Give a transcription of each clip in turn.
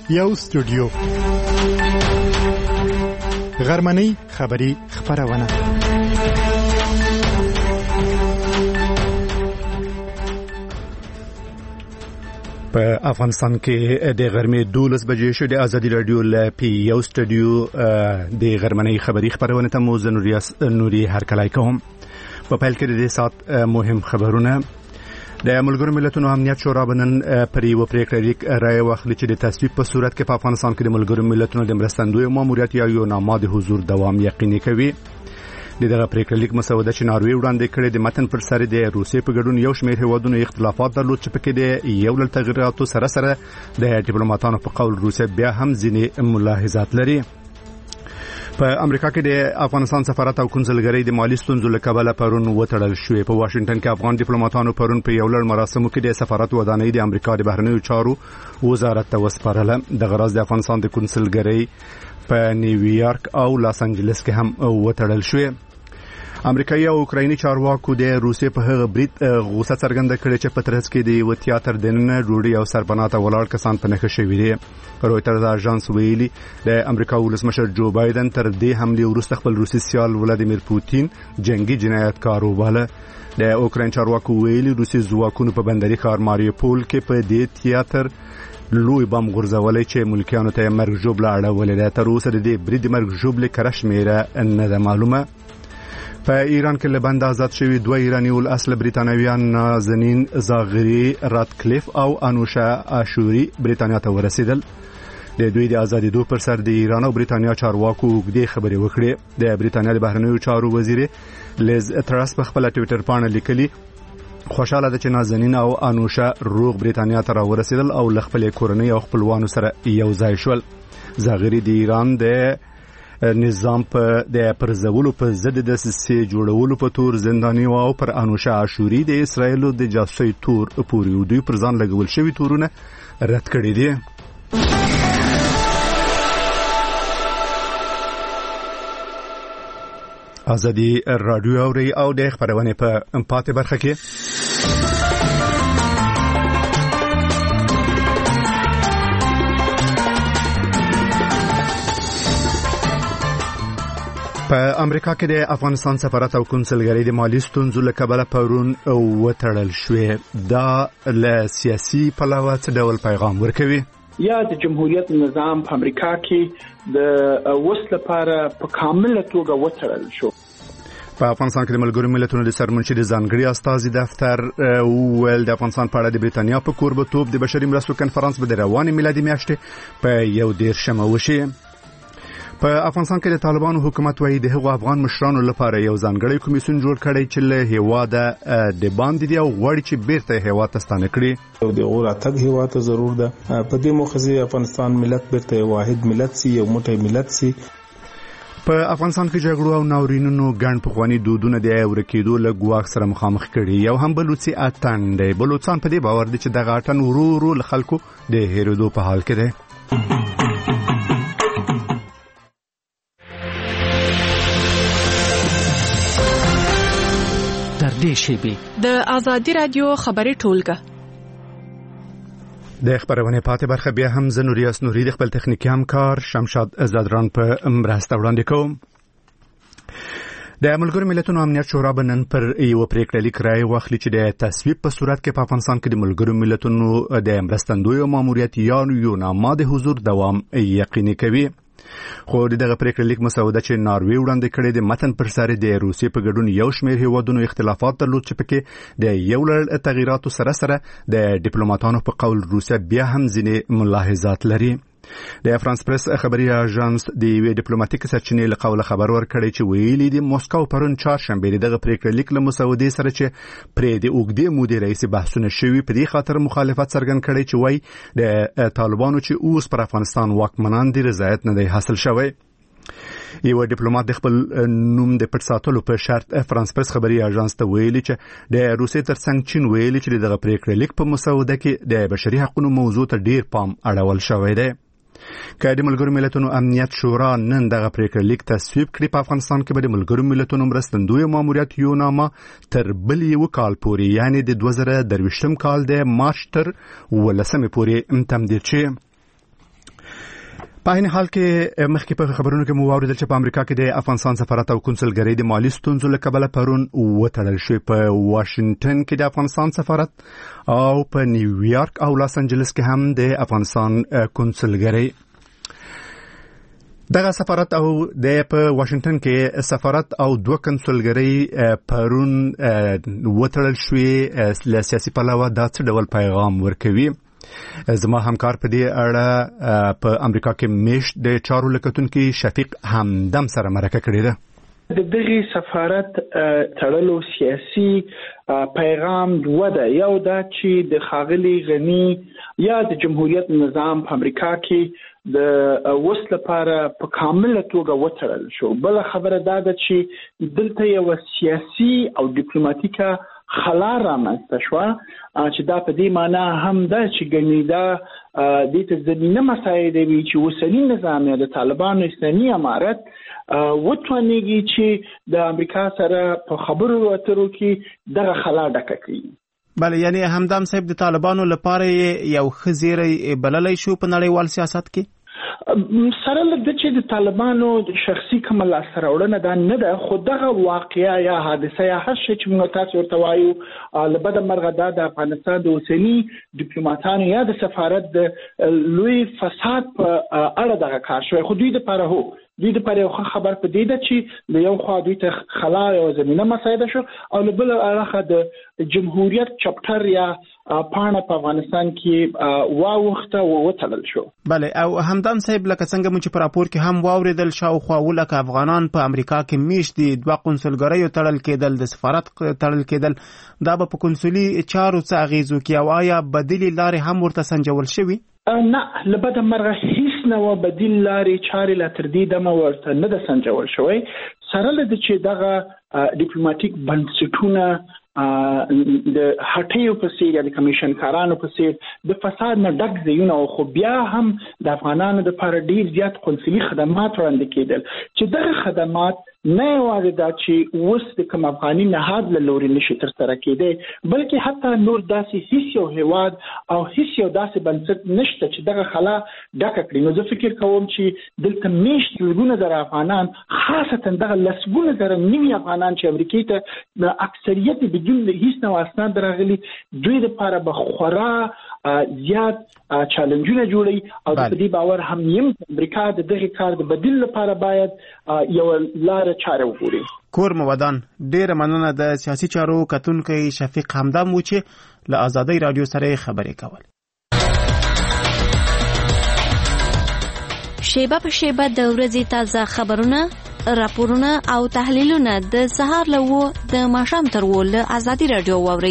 یو استودیو غرمنۍ خبری خبرونه په افغانستان کې د غرمې 12 بجې شو. د ازادي رادیو ل پی یو استودیو د غرمنۍ خبری خبرونه ته مو نوري هرکلای کوم. په پیل کې د سات مهم خبرونه. د ملګرو ملتونو امنیت شورا بنن پر یو پریکړه لیک رائے واخلي چې د تصویب په صورت کې په افغانستان کې د ملګرو ملتونو د مرستندوی ماموریت یا یو نامه د حضور دوام یقیني کوي. دغه پریکړه لیک مسوده چې ناروی وړاندې کړي د متن پر سر د روسیې په ګډون یو شمېر هیوادونو اختلافات درلود چې پکې د یو لړ تغیراتو سره د ډیپلوماټانو په قول روسیه بیا هم ځینې ملاحظات لري. په امریکا کې د افغانستان سفارت او کنسولګری د مالی ستونزو له کبله پرون وتړل شوې. په واشنگټن کې افغان ډیپلوماټانو پرون په یو لړ مراسمو کې د سفارت ودانۍ د امریکا د بهرنیو چارو وزارت ته وسپارله. د غرض د افغانستان د کنسولګری په نیویارک او لاس انجلس کې هم وتړل شوې. امریکایي او اوکرایني چارواکو د روسیې په هغه برید غوسه څرګنده کړې چې په ترڅ کې د یو تیاتر دننه ډوډۍ او سربناته ولاړ کسان په نښه شوي دي. رویټرز اژانس ویلي د امریکا ولسمشر جو بایدن تر دې حملې وروسته خپل روسي سیال ولادیمیر پوتین جنگي جنایتکار وباله. د اوکراین چارواکو ویلي روسي ځواکونو په بندري ښار ماریوپول کې په دې تیاتر لوی بم غورځولې چې ملکیانو ته مرګ ژوبله اړولې ده. تر اوسه د دې برید مرګ ژوبلې کره شمیره نه ده معلومه. په ایران کې له بند آزاد شوی دوه ایرانی ول اصل بریتانویان نازنین زاغری راتکلیف او انوشا اشوری بریتانیا ته ورسېدل. د دوی د ازادي دوه پر سر د ایران او بریتانیا چارواکو وګړي خبرې وکړې. د بریتانیا د بهرنیو چارو وزیر لیز تراس په خپل ټوئیټر باندې لیکلي خوشاله ده چې نازنین او انوشا روغ بریتانیا ته راورسېدل او ل خپل کورنۍ او خپلوانو سره یو ځای شول. زاغری د ایران د نظام په د پرزولو په ضد د سیاسي جوړولو په تور زنداني او پر انوشا اشوري د اسرایل د جاسوسي تور پوري او دوی پر ځان لګول شوی تورونه رد کړی دي. ازادي رادیو او د خبرونه په پاتې برخه کې په امریکا کې د افغانستان سفارت او کنسولګری د مالی ستونزو له کبله پرون وتړل شوې. دا له سیاسي پلوه څه ډول پیغام ورکوي؟ یا د جمهوریت نظام په امریکا کې د وسله لپاره په کامله توګه وتړل شو. په افغانستان کې د ملګرو ملتونو د سرمنشي د ځانګړي استازي دفتر ویل د افغانستان په اړه د بریتانیا په کوربتوب د بشري مرستو کنفرانس به د روانې میلادي میاشتې په 11 وشي. په افغانستان کې د طالبانو حکومت وايي د هغو افغان مشرانو لپاره یو ځانګړی کمیسیون جوړ کړی چې له هیواده د باندې دی او غواړي چې بیرته هیواد ته ستانه کړي. د اوراتګ هیواد ته ضرور ده. په دې موخه افغانستان ملت بیرته واحد ملت سي، یو موټی ملت سي. په افغانستان کې جګړو او ناورینونو ګڼ پخواني دودونه د ورکېدو له ګواښ سره مخامخ کړي. یو هم بلوڅي اتن دی. بلوڅان په دې باور دي چې دغه اتن ورو له خلکو د هېرېدو په حال کې دی. د ازادي رادیو خبري ټولګه د خبرونه پاتې برخه بیا هم زنوریاس نوري د خپل تخنیکی همکار شمشاد زادران په مرسته وړاندې کوم. د ملګرو ملتونو امنیت شورا بنن پر یو پریکړه لیک رائے واخلي چې د تصویب په صورت کې په افغانستان کې د ملګرو ملتونو د مرستندوی ماموریت یا یو نامه د حضور دوام یقیني کوي. خو دغه پریکړه لیک مسوده چې ناروی وړاندې کړي د متن پر سر د روسیې په ګډون یو شمېر هیوادونو اختلافات درلود چې پکې د یو لړ تغیراتو سره د ډیپلوماټانو په قول روسیه بیا هم ځینې ملاحظات لري. د فرانس پریس خبري اژانس د یو ډیپلوماټیک سرچینې له قوله خبر ورکړی چې ویلي د موسکو پرون چهارشنبه دغه پریکړه لیک له مسودې سره چې پرې د اوګدې مودې رئیس بحثونه شوي په دې خاطر مخالفت څرګند کړي چې وای د طالبانو چې اوس پر افغانستان واکمنان دي رضایت نه دی حاصل شوی. یو ډیپلوماټ د خپل نوم د پټ ساتلو په شرط فرانس پریس خبري اژانس ته ویلي چې د روسیې ترڅنګ چین ویلي چې دغه پریکړه لیک په مسوده کې د بشري حقوقو موضوع ته ډیر پام اړول شوی دی. که د ملګرو ملتونو امنیت شورا نن دغه پریکړه لیک تصویب کړي په افغانستان کې به د ملګرو ملتونو مرستندوی ماموریت یو نامه تر بل یو کال پورې یعنی د 2023 کال د مارچ تر 18 پورې تمدید شي. په این حال کې مخکې په خبرونو کې مو واوریدل چې په امریکا کې د افغانستان سفارت او کنسولګرۍ د مالی ستونزو له کبله پرون وتړل شوی. په واشنگټن کې د افغانستان سفارت او په نیویارک او لاس انجلس کې هم د افغانستان کنسولګرۍ. دغه سفارت او د په واشنگټن کې سفارت او دوه کنسولګرۍ پرون وتړل شوی. له سیاسي پلوه دا څه ډول پیغام ورکوي؟ زما همکار په دې اړه په امریکا کې میشت د چارو لکتونکو شفیق همدم سره مرکه کړې ده. د دغه سفارت تړلو سیاسي پیغام دوه ده. یو دا چې د خاغلی غنی یا د جمهوریت نظام په امریکا کې د وسل لپاره په کامله توګه وتړل شو. بل خبره دا ده چې دلته یو سیاسي او ډیپلوماټیکه خلا رامنځته شوه چې دا په دې معنا هم ده چې ګنې دا د تزمینه مسایل وی چې وسلي نظام د طالبانو اسلامي امارت وټونیږي چې د امریکا سره په خبرو اترو کې دغه خلا ډکه کړي. بله، یعنی همدم صاحب د طالبانو لپاره یو خزیری بللی شو په نړیوال سیاست کې. سره لږ چې د طالبانو د شخصي کوم لاسته راوړنه دا نه ده، خو دغه واقعیا یا حادثه یا هر شی چې موږ تاسو ورته وایو له بده مرغه دا د افغانستان د اوسني ډیپلوماټانو یا د سفارت د لوی فساد په اړه دغه کار شوی. خو دوی لپاره دوی لپاره یو خبر په دې ده چې د یو خوا دوی ته خلا یو زمینه مسایده شو او له بل اړخه د جمهوریت چپټر یا پاڼه په افغانستان کې واوخته او وتړل شو. بله، او همدان صاحب لکه څنګه مو چې په راپور کې هم واوریدل شاوخوا ولکه افغانان په امریکا کې میشت دي، دوه کنسولګریو تړل کېدل، د سفارت تړل کېدل، دا به په کنسولي چارو څه اغیز وکړي او آیا بدیلې لارې هم ورته سنجول شوي؟ نه، له بده مرغه هیڅ نه بدیل لارې چارې لا تر دې دمه ورته نه ده سنجول شوی. سره له دې چې دغه ډیپلوماټیک بنسټونه د هټیو په څیر یا د کمیشن کارانو په څیر د فساد نه ډک ځایونه، خو بیا هم د افغانانو لپاره ډیر زیات قنصلي خدمات وړاندې کېدل چې دغه خدمات نه یوازې دا چې اوس د کوم افغاني نهاد له لوري نشي ترسره کېدی، بلکې حتی نور داسې هیڅ یو هیواد او هیڅ یو داسې بنسټ نشته چې دغه خلا ډکه کړي. نو زه فکر کوم چې دلته میشت لسګونه زره افغانان، خاصتا دغه لسګونه زره نوي افغانان چې امریکې ته د اکثریت بدون هیڅ نوع اسناد راغلي، دوی لپاره به خورا زیات چالنجونه جوړي او د دې باور هم یم امریکا د دغه کار د بدیل لپاره باید یو لار چاره وګوري. کور مودان ډیره مننه د سیاسي چارو کتونکو شفیق همدم و چې له آزادۍ رادیو سره خبرې کول. شیبه په شیبه د ورځې تازه خبرونه، راپورونه او تحلیلونه د سهار له د ماښام تر له آزادۍ رادیو واوري.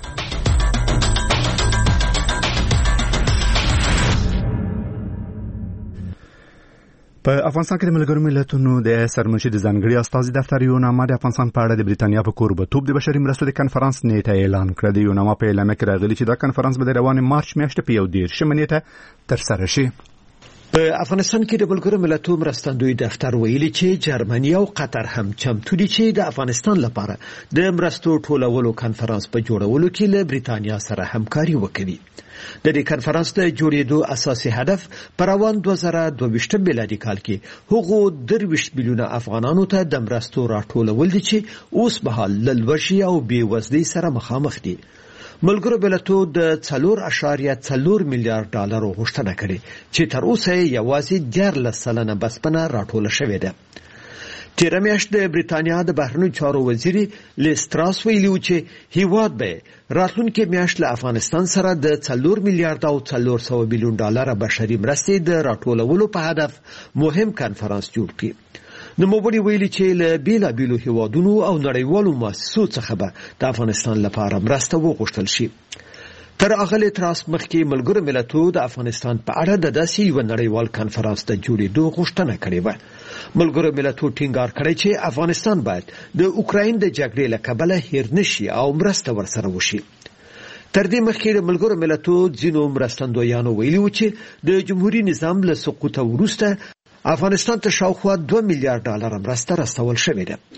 په افغانستان کې د ملګرو ملتونو د سرمنشي د ځانګړي استازي دفتر یو نامه د افغانستان په اړه د بریتانیا په کوربه‌توب د بشري مرستو د کنفرانس نیټه اعلان کړه. د یو نامه په اعلامیه کې راغلي چې دا کنفرانس به د روانې مارچ میاشتې په 11 نیټه ترسره شي. په افغانستان کې د ملګرو ملتونو مرستندوی دفتر ویلي چې جرمني او قطر هم چمتو دي چې د افغانستان لپاره د مرستو ټولولو کنفرانس په جوړولو کې له بریتانیا سره همکاري وکړي. د دې کنفرانس د جوړېدو اساسي هدف پر روان 2022 میلادي کال کې هغو 23 میلیونه افغانانو ته د مرستو راټولول دي چې اوس مهال له لوږې او بېوزلۍ سره مخامخ دي. ملګرو ملتونو د 4.4 میلیارډ ډالر غوښتنه کړې چې تر اوسه یوازې 14% بسپنه راټوله شوې ده. تیر میاشت د بریتانیا د بهرنیو چارو وزیر لیستراس ویلي و چې هیواد به راتلونکي میاشت له افغانستان سره د 4 میلیارډ او 400 میلیون ډالر بشري مرستې د راټولولو په هدف مهم کنفرانس جوړ کړي. نوموړي ویلي چې له بیلابیلو هیوادونو او نړیوالو مؤسسو څخه به د افغانستان لپاره مرسته وغوښتل شي. تر اغلی تراس مخکې ملګرو ملتونو د افغانستان په اړه د داسې یو نړیوال کنفرانس د جوړېدو غوښتنه کړې وه. ملګرو ملتونو ټینګار کړی چې افغانستان باید د اوکراین د جګړې له کبله هیر نشي او مرسته ورسره وشي. تر دې مخکې د ملګرو ملتونو ځینو مرستندویانو ویلي و چې د جمهوریت نظام له سقوط وروسته افغانستان ته شاوخوا 2 میلیارډ ډالر مرسته رسول شوې ده.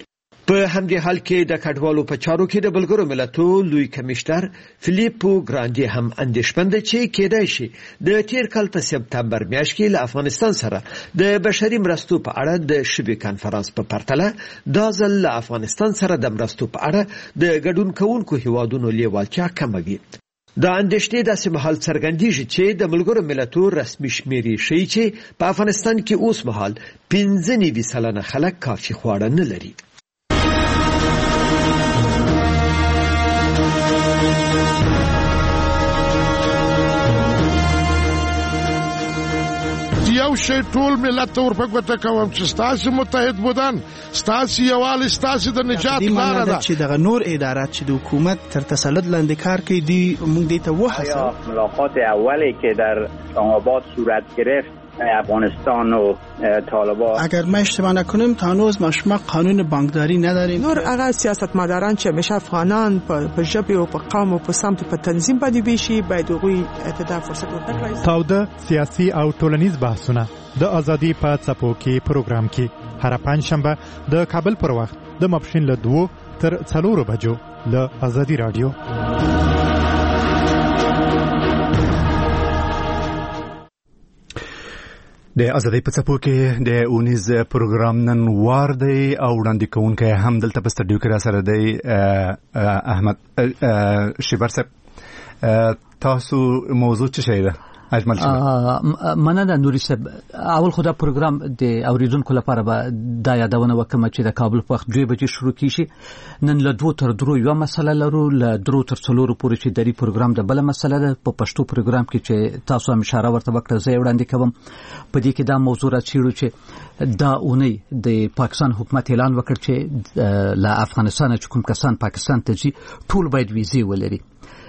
په همدې حال کې د کډوالو په چارو کې د ملګرو ملتونو لوی کمشنر فلیپو ګراندي هم اندېښمن دی چې کېدای شي د تیر کال په سپتمبر میاشت کې له افغانستان سره د بشري مرستو په اړه د شبي کانفرنس په پرتله دا ځل له افغانستان سره د مرستو په اړه د ګډون کوونکو هیوادونو لیوالتیا کمه وي. دا اندېښنې داسې مهال څرګندېږي چې د ملګرو ملتونو رسمي شمیرې ښیي چې په افغانستان کې اوس مهال 95% خلک کافي خواړه نه لري. یو شی ټول ملت ته ورپګوته کوم چې ستاسو متحد بودن ستاسو یووالی ستاسو د نجات لاره ده چې دغه نور ادارات چې د حکومت تر تسلط لاندې کار کوي دی موږ دې ته وحسه ملاقات اولی که در اسلام آباد صورت گرفت افغانستان و طالبان اگر ما اشتباه نکنیم تا هنوز ما قانون بانکداری نداریم. نور هغه سیاستمداران چې همیشه افغانان په ژبه او په قوم او په سمت په تنظیم باندې بيشي باید هغوی ته فرصت ورکړي. تاوده سیاسي او ټولنیز بحثونه د ازادي په څپو کې پروګرام کې هر پنځشنبه د کابل پر وخت د ماپښین له 2 تر 4 بجو له ازادي رادیو. د ازادۍ په څپو کې د اونیز پروګرام نن وار دی او وړاندې کوونکی هم دلته په سټډیو کې را سره دی احمد شیبر صاحب. تاسو موضوع څه شی ده؟ اجمل مننه نوري صاحب. اول خو دا پروګرام د اوریدونکو لپاره به دا یادونه وکم چې د کابل په وخت 2 بجې شروع کیږي. نن له 2 تر 3 یو مسله لرو، له 3 تر 4 پورې چې دری پروګرام د بل مسله ده. په پښتو پروګرام کې چې تاسو هم اشاره ورته وکړه زه وړاندې کوم. په دې کې دا موضوع راچېړو چې دا اونۍ د پاکستان حکومت اعلان وکړ چې له افغانستان چې کوم کسان پاکستان ته ځي ټول باید ویزې ولري.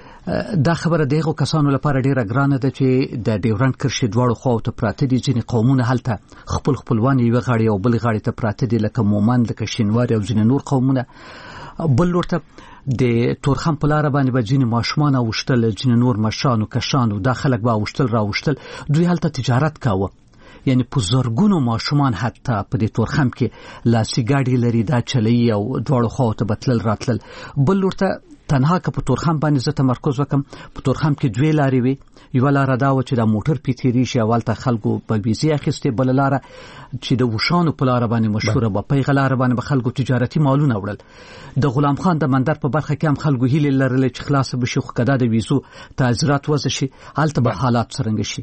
دا خبره دغه کسانو لپاره ډیره ګرانه ده چې د ډیورنډ کرښې دواړو خواو ته پراته دي. ځینې قومونه هلته خپلوان یو غاړي او بل غاړي ته پراته دي، لکه مومن، لکه شینوار او ځینې نور قومونه. بل ورته د تورخم په لار باندې به ځینې ماشومان اوشتل، ځینې نور مشانو کشانو دا خلک به اوشتل راوشتل. دوی هلته تجارت کاوه، یعنی په زرګونو ماشومان حتی په دې تورخم کې لاسي ګاډي لري، دا چلی او دواړو خواو ته بتلل راتلل. بل ورته تنها که په تورخم باندې زه تمرکز وکم، په تورخم کې 2 لارې وي. یو لار دا و چې د موټر پیتيري شي اولته خلکو په ویزه اخیسته، بل لار چې د وشانو په لار باندې مشهوره به په غلار باندې خلکو تجارتي مالونه وړل. د غلام خان د منظر په برخه کې هم خلکو هیله لرله چې خلاص بشي، خو کدا د ویزو تعذيرات وځي شي الته به حالات څنګه شي.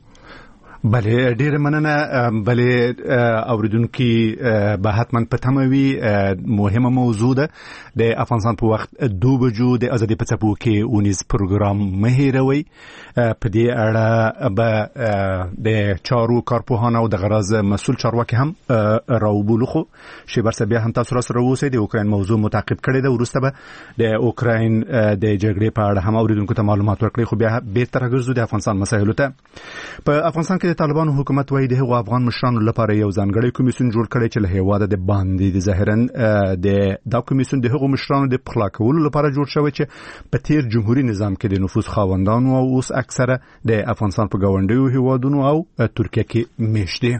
بله ډیر مننه. بله اوریدونکو به حتما پتموي مهمه موضوع ده د افغانستان په وخت 2 بجو د ازادي په څپو کې اونیز پروګرام مهیروي. په دې اړه به د چارو کارپوهانه او د غرض مسول چارواکي هم راوبولو. خو شیبر صاحب هم تاسو سره اوسئ. د اوکراین موضوع متعقب کړی ده، ورسته به د اوکراین د جګړې په اړه هم اوریدونکو ته معلومات ورکړي. خو بیا به تر راګرځو د افغانستان مسایلو ته. په افغانستان کې د طالبانو حکومت وايي د هغو افغان مشرانو لپاره یو ځانګړی کمیسیون جوړ کړی چې له هیواده د باندې د ظاهرن د کمیسیون د هغو مشرانو د پخلا کولو لپاره جوړ شوی چې په تیر جمهوریت نظام کې د نفوذ خاوندانو او اوس اکثره د افغانستان په گاونډیو هیوادونو او ترکیه کې میشته.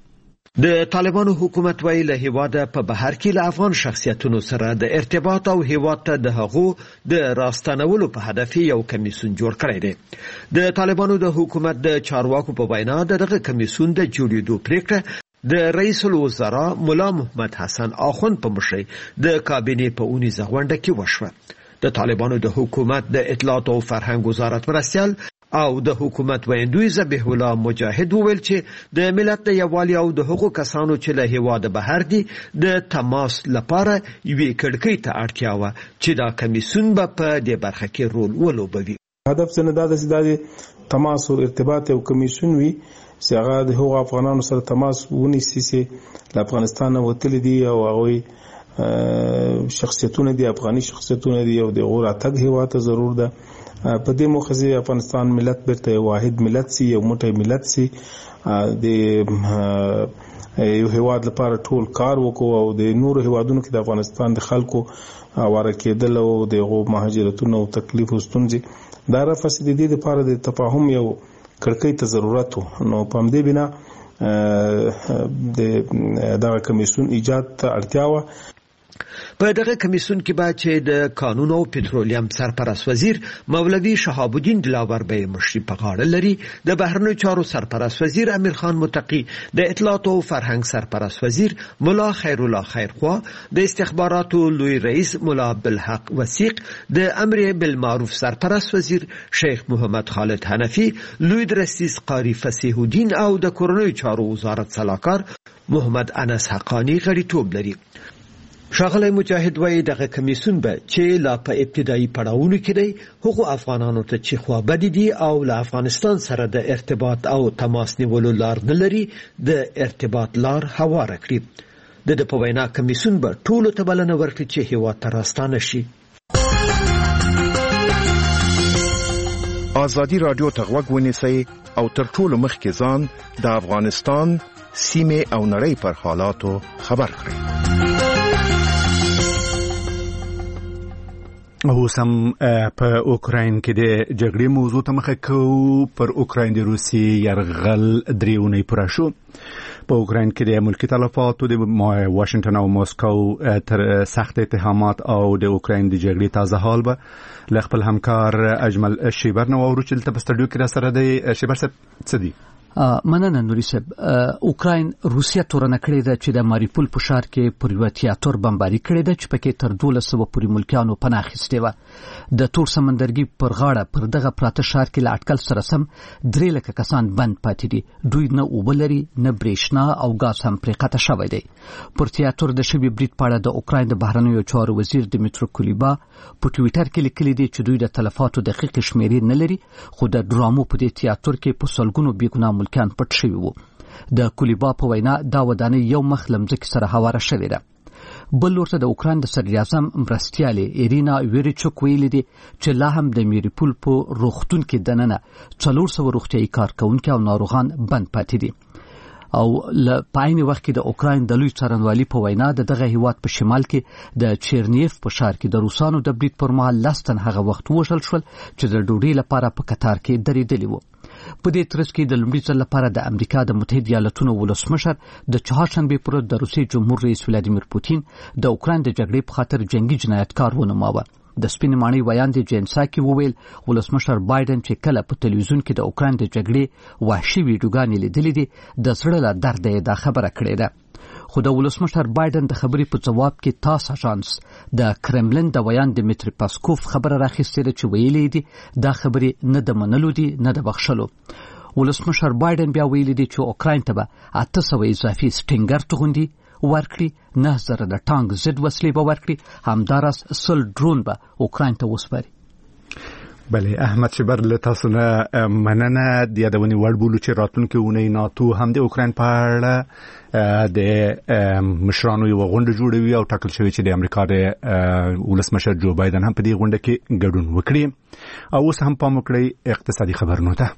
د طالبانو حکومت ویل له هیواده په بهر کې له افغان شخصیتونو سره د ارتباط او هیواد ته د هغو د راستنولو په هدف یو کمیسیون جوړ کړی دی. د طالبانو د حکومت د چارواکو په وینا دغه کمیسیون د جوړېدو پریکړه د رئیس الوزرا مولا محمد حسن آخوند په مشرۍ د کابینې په اونیزه غونډه کې وشوه. د طالبانو د حکومت د اطلاعات او فرهنګ وزارت مرستیال او د حکومت ویندوی ذبیح الله مجاهد وویل چې د ملت د یووالي او د حقوقو کسانو چې له هیواده بهر دي د تماس لپاره یوې کړکۍ ته اړتیا وه چې دا کمیسیون به په دې برخه کې رول ولوبوي. هدف څنګه دا د تماس او ارتباط او کمیسیون وي چې هغه د هغو افغانانو سره تماس ونیسي چې له افغانستان وتلي دي او هغوی شخصیتونه دي، افغاني شخصیتونه دي او د هغو راتګ هیواد ته ضرور ده. په دې موخه افغانستان ملت بیرته یو واحد ملت سي، یو موټی ملت سي، د یو هیواد لپاره ټول کار وکړو او د نورو هیوادونو کې د افغانستان د خلکو واره کېدل او د هغو مهاجرتونو او تکلیف او ستونزې دا رافسي د دې لپاره د تفاهم یو کړکۍ ته ضرورت و. نو په همدې بنا د دغه کمیسیون ایجاد ته اړتیا وه. په دغه کمیسیون کې به چې د قانون او پټرولیم سرپرست وزیر مولوي شهاب الدین دلاور به مشري په غاړه لري، د بهرنیو چارو سرپرست وزیر امیر خان متقی، د اطلاعات او فرهنګ سرپرست وزیر ملا خیرالله خیرخوا، د استخباراتو لوی رئیس ملا عبدالحق وثیق، د امر بالمعروف سرپرست وزیر شیخ محمد خالد حنفی، لوی درستیز قاری فصیح الدین او د کورنیو چارو وزارت سلاکار محمد انس حقانی غړیتوب لري. ښاغلی مجاهد وایي دغه کمیسیون به چې لا په ابتدایي پړاوونو کې دی هغو افغانانو ته چې خوابدي دي او له افغانستان سره د ارتباط او تماس نیولو لار نه لري د ارتباط لار هواره کړي. د په وینا کمیسیون به ټولو ته بلنه ورکړي چې هېواد ته راستانه شي. ازادي راډیو ته غوږ ونیسئ او تر ټولو مخکې ځان د افغانستان سیمې او نړۍ پر حالاتو خبر کړئ. اوس هم په اوکراین کې د جګړې موضوع ته مخه کوو. پر اوکراین د روسي یرغل 3 اونۍ پوره شو. په اوکراین کې د ملکی تلفاتو د واشنگټن او ماسکو تر سخت اتهامات او د اوکراین د جګړې تازه حال به له خپل همکار اجمل شیبر نو اورو چې په استودیو کې را سره دی. شیبر صاحب څه دي؟ مننه نوري صاحب. اوکراین روسیا تورنه کړې ده چې د ماریپول په ښار کې پر یو تیاتر بمباري کړې ده چې پکې تر 1200 پورې ملکیانو پناه اخیستې وه. د تور سمندرګي پر غاړه پر دغه پراته ښار کې له اټکل سره سم 3 لکه کسان بند پاتې دي. دوی نه اوبه لري، نه برېښنا او ګاز هم پرې قطع شوی دی. پر تیاتر د شوي برید په اړه د اوکراین د بهرنیو چارو وزیر دمیترو کولیبا په ټویټر کې لیکلي دي چې دوی د تلفاتو دقیق شمیرې نه لري، خو د ډرامو په دې تیاتر کې په سلګونو بېګناه ملکیان پټ شوي وو. د کولیبا په وینا دا ودانۍ یو مخ له مځکې سره هواره شوې ده. بل ورته د اوکراین د صدراعظم مرستیالې ایرینا ویریچوک ویلي دي چې لا هم د میریپول په روغتون کې دننه 400 روغتیایي کارکونکي او ناروغان بند پاتې دي. او په عین وخت کې د اوکراین د لوی څارنوالي په وینا دغه هیواد په شمال کې د چیرنیف په ښار کې د روسانو د برید پر مهال 10 تن هغه وخت وژل شول چې د ډوډۍ لپاره په قطار کې درېدلي وو. په دې ترڅ کې د لومړي ځل لپاره د امریکا د متحده ایالاتونو ولسمشر د چهارشنبې پر ورځ د روسي جمهور رئیس ولادیمیر پوتین د اوکراین د جګړې په خاطر جنگي جنایتکار ونوماوه. د سپینې ماڼۍ ویاندې جینساکي وویل ولسمشر بایدن چې کله په تلویزیون کې د اوکراین د جګړې وحشي ویډیوګانې لیدلې دي د زړه له درده یې دا خبره کړې ده. خو د ولسمشر بایدن د خبرې په جواب کې تاس اژانس د کرملین د ویان دمیتری پاسکوف خبره راخیستې ده چې ویلي دي دا خبرې نه د منلو دي نه د بخښلو. ولسمشر بایدن بیا ویلي دي چې اوکراین ته به 800 اضافي سټینګر توغندي ورکړي، 9000 د ټانک ضد وسلې به ورکړي، همداراز 100 ډرون به اوکراین ته وسپاري. بله احمد شبر له تاسو نه مننه. د یادونې وړ بولو چې راتلونکې اونۍ ناتو هم د اوکراین په اړه د مشرانو یو غونډه جوړوي او ټاکل شوی چې د امریکا د ولسمشر جو بایدن هم په دې غونډه کې ګډون وکړي. او اوس هم پام وکړئ اقتصادي خبرونو ته.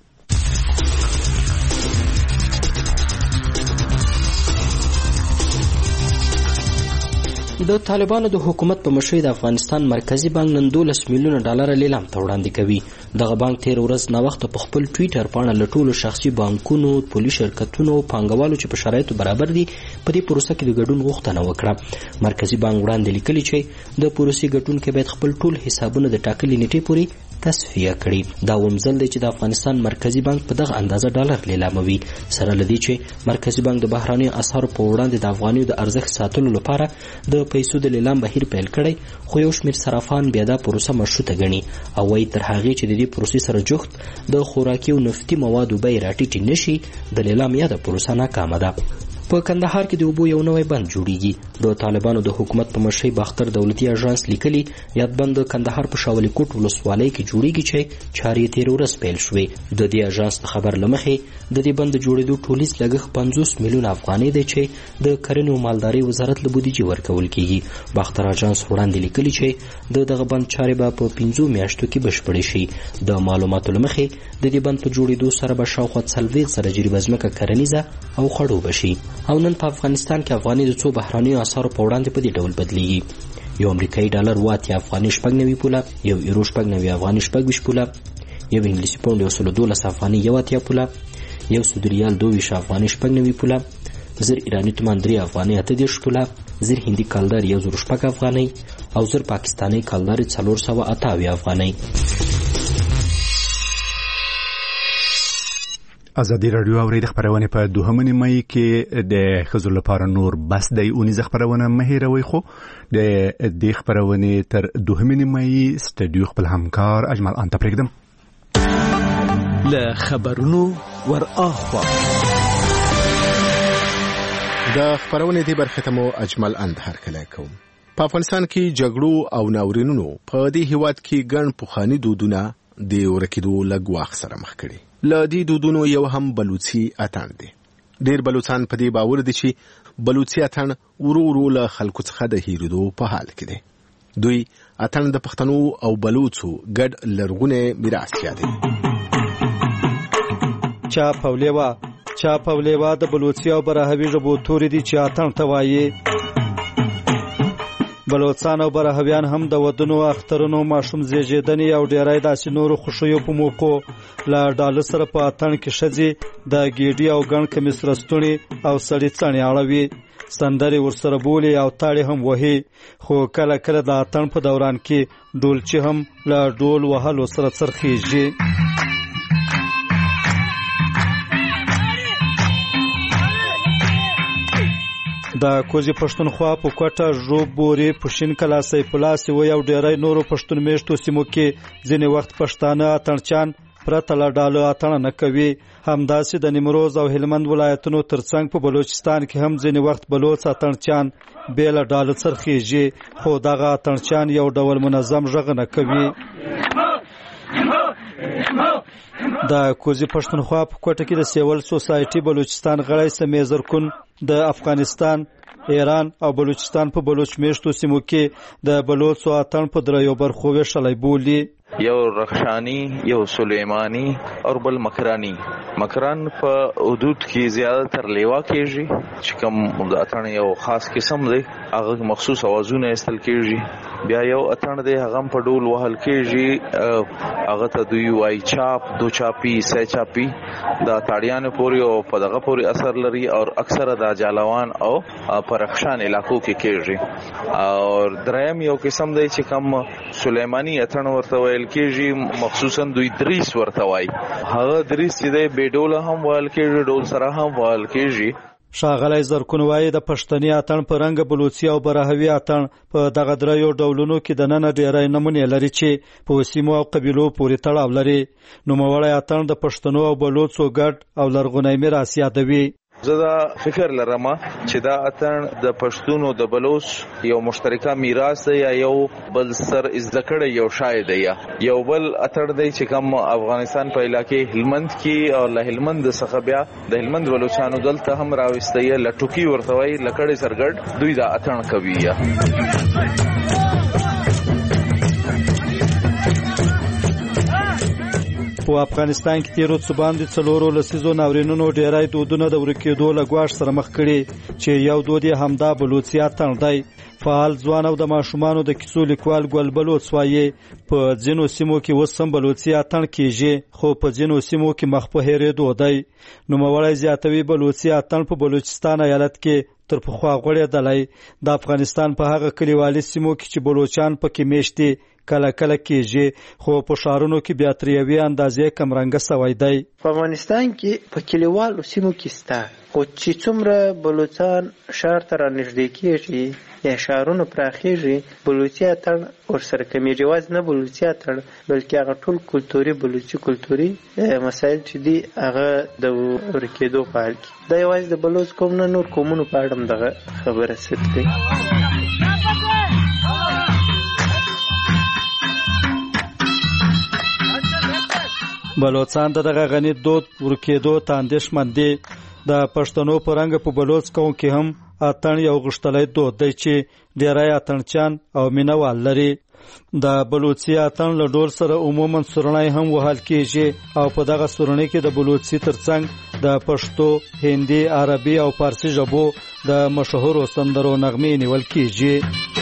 د طالبانو د حکومت په مشرۍ د افغانستان مرکزی بانک نن $12 میلیونه لیلام ته وړاندې کوي. دغه بانک تیر ورځ ناوخته په خپل ټویټر باندې له ټولو شخصي بانکونو، پولي شرکتونو او پانګوالو چې په شرایطو برابر دي په دې پروسه کې د ګډون غوښتنه وکړه. مرکزی بانک وړاندې لیکلي چې د پروسې ګټونکي باید خپل ټول حسابونه د ټاکلې نیټې پورې تصفیه کړي. دا ومزل دی چې د افغانستان مرکزی بانک په دغه اندازه ډالر لیلاموي. سره لدی چې مرکزی بانک د بهراني اسعارو په وړاندې د افغانیو د ارزښت ساتلو لپاره د پیسو د لیلام بهیر پیل کړی، خو یو شمېر صرافان بیا دا پروسه مشروطه ګڼي او وایي تر هغې چې د دې پروسې سره جوخت د خوراکي او نفتي موادو بیې راټیټې نشي د لیلام یاده پروسه ناکامه ده. په کندهار کې د اوبو یو نوی بند جوړیږي. د طالبانو د حکومت په مشرۍ باختر دولتي اژانس لیکلي یاد بند د کندهار په شاولي کوټ ولسوالۍ کې جوړیږي چې چارې تیر ورځ پیل شوې. د دې اژانس د خبر لمخې د دې بند جوړېدو ټولیز لګښت 50 میلیونه افغانۍ دی چې د کرنې او مالدارۍ وزارت له بودیجې ورکول کیږي. باختر اژانس وړاندې لیکلي چې دغه بند چارې به په 5 میاشتو کې بشپړې شي. د معلوماتو لمخې د دې بند په جوړېدو سره به شاوخوا 40 جریبه ځمکه کرنیزه او خړوبه شي. او نن په افغانستان کې افغاني د څو بهرانیو اسعارو په وړاندې په دې ډول بدلیږي. یو امریکایي ډالر 80 افغاني 90 پوله، یو یورو 90 افغاني 20 پوله، یو انګلیسي پاوند 112 افغاني 80 پوله، یو سعودي ریال 22 افغاني 90 پوله، 1000 ایراني تومان 3 افغاني 80 پوله، زر هندي کالدار 1.6 افغانۍ او زر پاکستاني کالدار 428 افغانۍ. ازادي رادیو اورید خبرونه په 2 مې کې د خزر لپاره نور بس د اونیز خبرونه مهیروي خو د دې خبرونه تر 2 مې استودیو خپل همکار اجمل انت پرېږدم. له خبرونو ور اخوا د خبرونه دی برخه ته مو اجمل اند هرکلی کوم. په افغانستان کې جګړو او ناورینونو په دې هیواد کې ګڼ پخواني دودونه د ورکېدو لګواخ سره مخ کړي. له دې دودونو یو هم بلوچي اتڼ دی. ډېر بلوچستان په دې باور دي چې بلوچي اتڼ ورو ورو له خلکو څخه د هیریدو په حال کې دی. دوی اتڼ د پښتنو او بلوچو ګډ لرغونی میراث یادوي. چا پولیوا د بلوچي او براهوي ژبو توري دي چې اتڼ ته وایي. بلوچستان او براهویان هم د ودونو اخترونو ماشوم زیږیدنې او ډیری داسې نورو خوښیو په موقعو له ډاله سره په اتڼ کې ښځې د ګیډي او ګڼ کمیس رستونې او سړي څڼې اړوي، سندرې ورسره بولي او تاړې هم وهي. خو کله کله د اتڼ په دوران کې ډولچي هم له ډول وهلو سره څرخیږي. د کوزي پښتونخوا په کوټه ژوب بوري پښین کلا سیف الله سوی او ډیری نورو پښتون میشتو سیمو کې ځینې وخت پښتانه اتڼچان پرته له ډالو اتڼ نه کوي. همداسې د نیمروز او هلمند ولایتونو ترڅنګ په بلوچستان کې هم ځینې وخت بلوچ اتڼچان بې له ډالو څرخیږي، خو دغه اتڼچان یو ډول منظم غږ نه کوي. د کوزي پښتونخوا په کوټه کې د سیول سوسایټي بلوچستان غړی سمیزر کن د افغانستان، ایران او بلوچستان په بلوچ میشتو سیمو کې د بلوچو اتڼ په دریو برخو ویشلی بولي. یو رخشانی، یو سلیمانی او بل مکرانی. مکران په حدود کې زیاده تر لیوا کېږي چې کوم د اتڼ یو خاص قسم دی، هغه مخصوص اوازونه استل کېږي. بیا یو اتڼ دی هغه په ډول وهل کېږي، هغه ته دوی وای چاپ، دو چاپی، سه چاپی. دا تاړیان پوري او په دغه پوري اثر لري او اکثره د جالوان او پرخشان علاقو کې کېږي. او دریم یو قسم دی چې کوم سلیمانی اتڼ ورته ویل کېږي، مخصوصا دوی دریس ورته وای. هغه دریس چې دی به ډول هم ویل کېږي، ډول سره هم ویل کېږي. ښاغلی زرکون وایي د پښتني اتڼ په رنګ بلوچي او براهوي اتڼ په دغه دریو ډولونو کې دننه ډیری نمونې لري چې په سیمو او قبیلو پورې تړاو لري. نوموړی اتڼ د پښتنو او بلوچو ګډ او لرغونی میراث یادوي. زه دا فکر لرم چې دا اتڼ د پښتون او د بلوچ یو مشترکه میراث دی، یا یو بل سر ازدکړه یو شاید دی. یو بل اتڼ دی چې کوم افغانستان په علاقې هلمند کې او له هلمند څخه بیا د هلمند بلوچستانو دلته هم راوستي لټوکی ورته وای، لکړې سرګړ دوی دا اتڼ کوي. په افغانستان کې تیرو څو باندې څلورو لسیزو ناورینونو ډیری دودونه د ورکېدو له ګواښ سره مخ کړي چې یو دود یې همدا بلوچي اتڼ دی. فعال ځوان او د ماشومانو د کیسو لیکوال ګل بلوچ وایي په ځینو سیمو کې اوس هم بلوچي اتڼ کېږي، خو په ځینو سیمو کې مخ په هېرېدو دی. نوموړی زیاتوي بلوچي اتڼ په بلوچستان ایالت کې تر پخوا غوړېدلی. د افغانستان په هغه کلیوالي سیمو کې چې بلوچان پکې میشت دي کله کله کېږي، خو په ښارونو کې بیا تر یوې اندازې کمرنګه سوی دی. په افغانستان کې په کلیوالو سیمو کې سته، خو چې څومره بلوچان ښار ته رانږدې کېږي یا ښارونه پراخېږي، بلوچي اتڼ ورسره کمېږي. یوازې نه بلوچي اتڼ بلکې هغه ټول کلتوري کلتوري مسایل چې دي هغه د ورکېدو په حال کې. دا یوازې د بلوچ قوم نه نور قومونو په اړه هم دغه خبره صدق کوي. بلوچستان دغه غني دود ورکېدو ته اندېښمن دي. د پښتنو په رنګ په بلوچ قوم کې هم اتڼ یو غښتلی دود دی چې ډیری اتڼچان او مینوال لري. د بلوچي اتڼ له ډول سره عموما سورنۍ هم وهل کېږي او په دغه سورنۍ کې د بلوچي ترڅنګ د پښتو، هندي، عربي او فارسي ژبو د مشهورو سندرو نغمې نیول کېږي.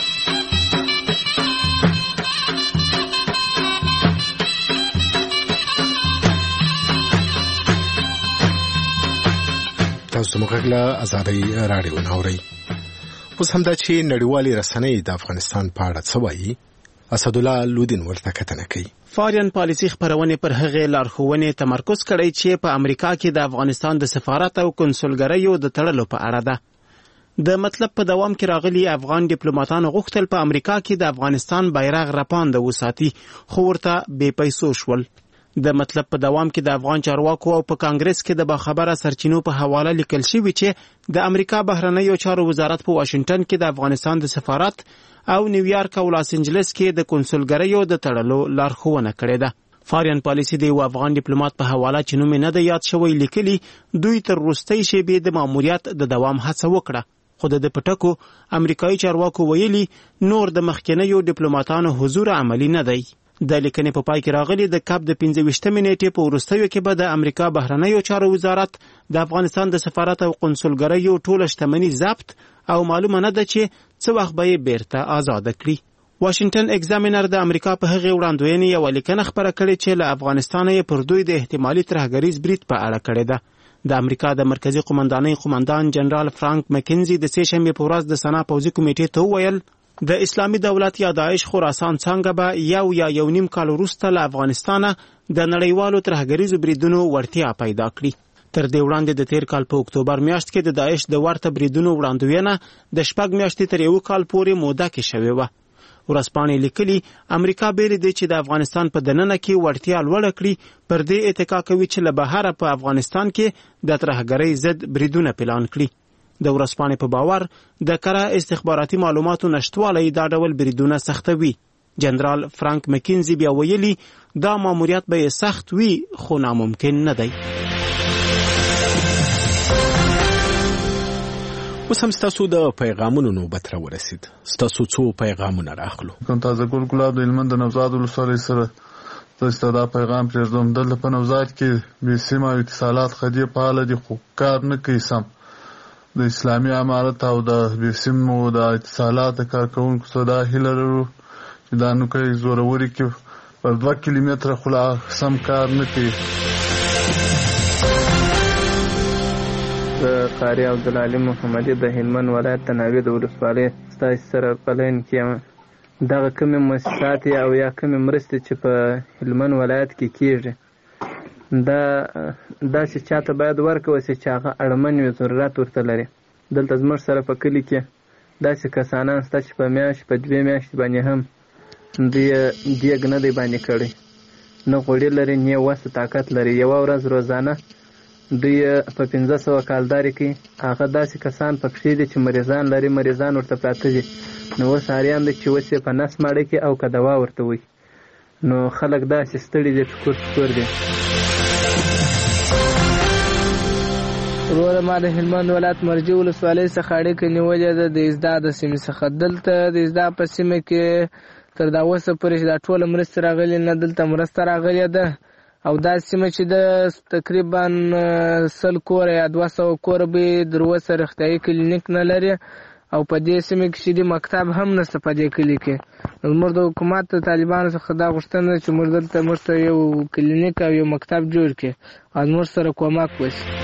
تاسو موږ له آزادۍ رادیو ناوړی اوس هم دا چې نړیوالې رسنۍ د افغانستان په اړه څه وایي، اسدالله لودین ورته کتنه کوي. فارین پالیسي خبرونه پر هغه لارښوونې تمرکز کړی چې په امریکا کې د افغانستان د سفارت او کنسولګریو د تړلو په اړه ده. د مطلب په دوام کې راغلي افغان ډیپلوماټانو غوښتل په امریکا کې د افغانستان بیرغ رپاند وساتي، خو ورته بې پیسو شول. د مطلب په دوام کې د افغان چارواکو او په کانګرس کې د باخبره سرچینو په حواله لیکل شوی چې د امریکا بهرنیو چارو وزارت په واشنگټن کې د افغانستان د سفارت او نیویارک او لاس انجلس کې د کنسولګریو د تړلو لارښوونه کړې ده. فارین پالیسي د یو افغان ډیپلوماټ په حواله چې نوم نه د یاد شوی لیکلي، دوی تر وروستۍ شېبې د ماموریت د دوام هڅه وکړه، خو د پټکو امریکایي چارواکو ویلي نور د مخکنیو ډیپلوماټانو حضور عملی نه دی. د لیکنې په پای کې راغلي د کاپ د 15 نیټې په وروستیو کې به د امریکا بهرنیو چارو وزارت د افغانستان د سفارت او کنسولګریو ټوله شتمني ضبط او معلومه نه ده چې څه وخت به یې بیرته آزاد کړي. واشنگټن ایگزامینر د امریکا په هغه وړاندوینې یو لیکنه خبره کړې چې له افغانستان یې پر دوی د احتمالي ترهګریز برید په اړه کړې ده. د امریکا د مرکزی قومندانۍ قومندان جنرال فرانک مکینزي د سه شنبه په ورځ د سنا پوځي کمیټې ته وویل د اسلامي دولت یا داعش خراسان څنګه به یو نیم کال وروسته له افغانستانه د نړیوالو ترهګریزو بریدونو ورتیا پیدا کړي. تر دې وړاندې د تیر کال په اکتوبر میاشت کې د داعش د ورته بریدونو وړاندوینه د 6 میاشتې تر 1 کال پورې موده کې شوې وه. ورځپاڼې لیکلي امریکا بیل دی چې د افغانستان په دننه کې ورتیا لوړه کړي، پر دې اتکا کوي چې له بهره په افغانستان کې د ترهګرۍ ضد بریدونه پلان کړي. د ورځپاڼې په باور د کره استخباراتي معلوماتو نشټوالی دا ډول بریدونه سختوي. جنرال فرانک مکینزي بیا ویلي دا ماموریت به سخت وي خو ناممکن نه دی. اوس هم ستاسو د پیغامونو نوبت را ورسید. ستاسو څو پیغامونه راخلو. کوم تازه ګل ګلاب د هلمند د نوزاد ولسوالۍ سره زه دا پیغام پرېږدم. دلته په نوزاد کې بې سیمه اتصالات خدي فعاله دي خو کار نه کوي سم. د اسلامي امارت او د بې سیمو د اتصالات کارکوونکو څخه دا هیله لرو چې دا نوکۍ زوروري کې پر 2 کیلومتره خو لا سم کار نه کوي. د قاری عبدالعلي محمدي د هلمند ولایت تناوي د ولسوالۍ ستاسو سره په لاین کې یم. دغه کومې مؤسسات او یا کومې مرستې چې په هلمند ولایت کې کیږي دا داسې چاته باید ورکوي چې هغه اړمن وي، ضرورت ورته لري. دلته زموږ سره په کلي کې داسې کسانان شته چې په میاشت په 2 میاشتې باندې هم دوی دیګ نه دی باندې کړی، نه غوړي لري نه وس طاقت لري. یوه ورځ روزانه دوی په 1500 کالداري کوي. هغه داسې کسان په پښې دي چې مریضان لري، مریضان ورته پراته دي. نو اوس اریان دي چې اوس یې په نس ماړه کې او که دوا ورته وي. نو خلک داسې ستړي دي، ټکور دي. وروره ما د هلمند ولایت مرجې ولسوالۍ څخه اړیکه نیولې ده د ازدا د سیمې څخه. دلته د ازدا په سیمه کې تر دا اوسه پورې چې دا ټوله مرسته راغلې نه، دلته مرسته راغلې ده. او دا سیمه چې د تقریبا 100 کوره یا 200 کوره به در اوسه روغتیایي کلینیک نه لري، او په دې سیمه کې چې د مکتب هم نشته په دې کلي کې. زموږ د حکومت د طالبانو څخه دا غوښتنه چې موږ دلته موږ ته یو کلینیک او یو مکتب جوړ کړي او موږ سره کومک وشي.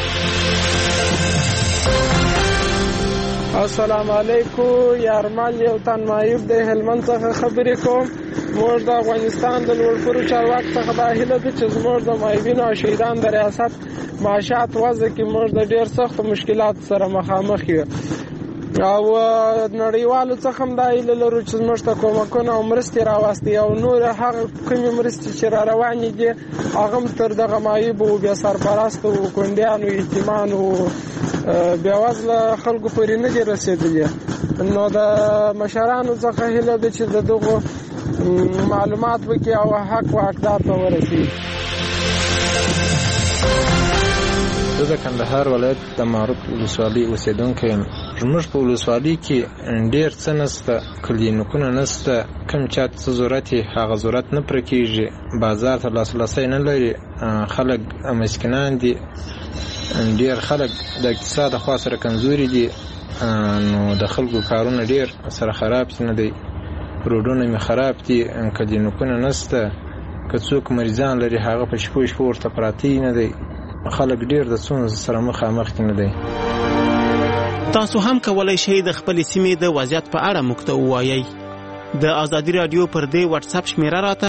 السلام علیکم. یارمل یو تن معیوب د هلمند څخه خبرې کوم. موږ د افغانستان د لوړپوړو چارواکو څخه دا هیله ده چې زموږ د معیوبینو او شهیدانو د ریاست معاشات وضع کې موږ د ډېر سختو مشکلاتو سره مخامخ یو، او نړیوالو څخه هم دا هیله لرو چې زموږ ته کومکونه او مرستې راوستي، او نور هغه کومې مرستې چې را روانې دي هغه هم تر دغه معیوبو او بیا سرپرستو کونډیانو یتیمانو بېوزله خلکو پورې نه دي رسېدلي. نو د مشرانو څخه هیله ده چې د دغو معلومات وکړي او حق و حقدار ته ورسېږي. زه د کندهار ولایت د معروف ولسوالۍ اوسېدونکی یم. زموږ په ولسوالۍ کې ډېر څه نشته، کلینیکونه نشته، کوم چا څه ضرورت یې هغه ضرورت نه پوره کېږي، بازار ته لاسرسی نه لري، خلک مسکینان دي، ډېر خلک د اقتصاد خوا سره کمزوري دي. نو د خلکو کارونه ډېر سره خراب نه دی، روډونه مې خراب دي، کلینیکونه نشته، که څوک مریضان لري هغه په شپو ورته پراته نه دی. خلک ډېر د ستونزو سره مخامخ نه دی. تاسو هم کولای شئ د خپل سیمې د وضعیت په اړه موږ ته ووایئ. د ازادي رادیو پر دې واتس اپ شمیره راته